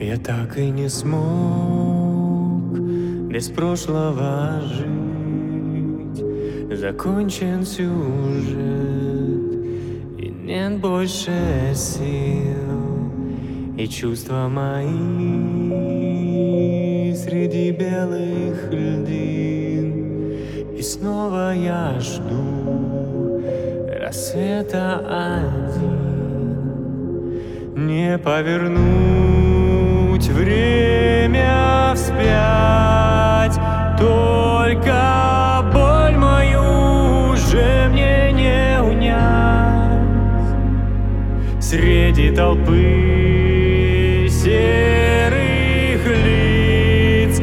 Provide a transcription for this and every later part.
Я так и не смог без прошлого жить. Закончен сюжет, и нет больше сил. И чувства мои среди белых льдин. И снова я жду рассвета один. Не повернуть время вспять, только боль мою уже мне не унять. Среди толпы серых лиц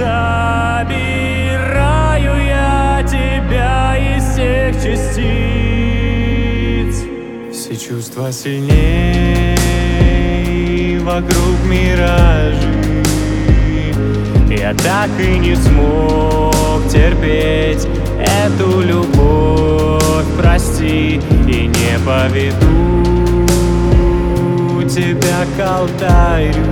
собираю я тебя из всех частиц. Все чувства сильнее, вокруг миражи. Я так и не смог терпеть эту любовь, прости, и не поведу тебя к алтарю.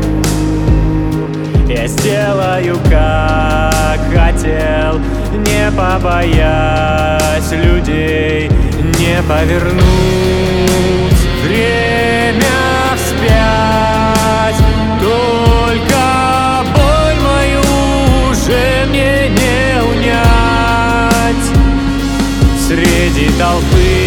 Я сделаю, как хотел, не побоясь людей, не повернуть время вспять, только боль мою уже мне не унять. Среди толпы